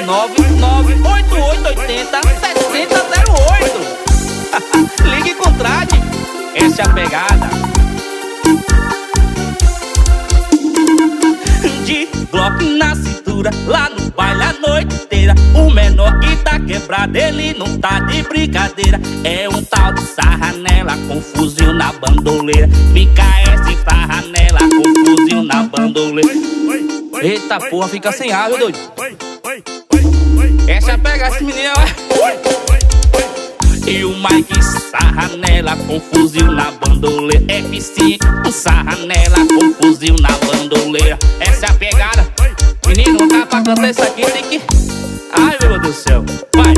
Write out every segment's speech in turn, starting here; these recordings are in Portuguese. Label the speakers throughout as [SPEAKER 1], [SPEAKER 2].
[SPEAKER 1] 99988806008. Ligue e contrate. Essa é a pegada. De Glock na cintura, lá no baile a noite inteira. O menor que tá quebrado, ele não tá de brincadeira. É um tal de sarranela com fuzil na bandoleira. BKS sarranela com fuzil na bandoleira. Eita porra, fica sem ar, meu doido. Essa pega esse menino, E o Mike sarranela com fuzil na bandoleira. F5 sarranela com fuzil na bandoleira. Essa é a pegada. Menino, não tá pra cantar isso aqui, tem que... Ai, meu Deus do céu, vai.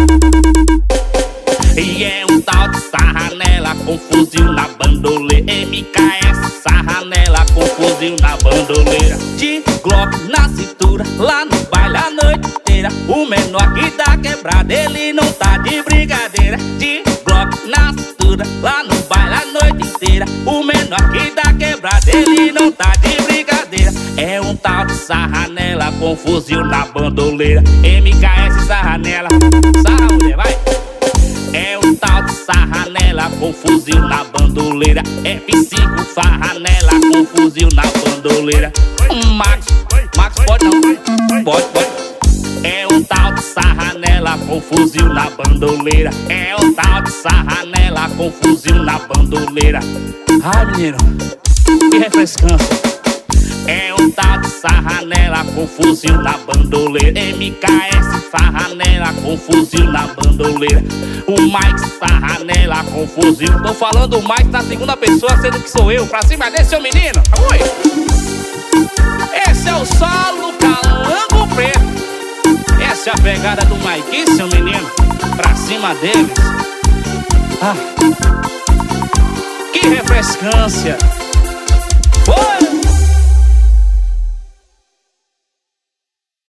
[SPEAKER 1] E é um tal de sarranela com fuzil na bandoleira. MKS sarranela com fuzil na bandoleira. De Glock na cintura, lá no baile a noite inteira. O menor que tá quebrado, ele não tá de brincadeira. De Glock na cintura, lá no baile a noite inteira. O menor que tá quebrado, ele não tá de brincadeira. É um tal de sarranela com fuzil na bandoleira. MKS sarranela, sarra mulher, vai. É um tal de sarranela com fuzil na bandoleira. F5 sarranela com fuzil na bandoleira. Max pode não? Pode. É um tal de sarranela com fuzil na bandoleira. É um tal de sarranela com fuzil na bandoleira. Ai, menino, que refrescância. É um tal de sarranela com fuzil na bandoleira. MKS sarranela com fuzil na bandoleira. O Mike sarranela com fuzil. Tô falando o Mike na segunda pessoa, sendo que sou eu. Pra cima desse, seu menino. Oi. Esse é o solo Calango Preto. Essa é a pegada do Mike, seu menino. Pra cima deles. Que refrescância.